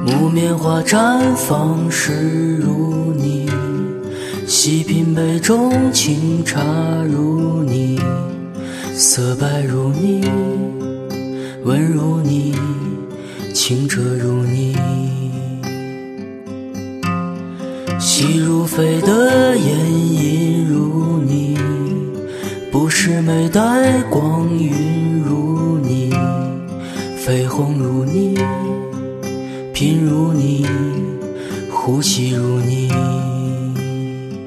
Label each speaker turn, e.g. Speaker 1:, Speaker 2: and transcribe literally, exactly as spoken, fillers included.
Speaker 1: 木棉花绽放时如你，细品杯中清茶如你，色白如你，温如你，清澈如你。细如飞的烟引如你，不是美带光晕如你，绯红如你，品如你，呼吸如你。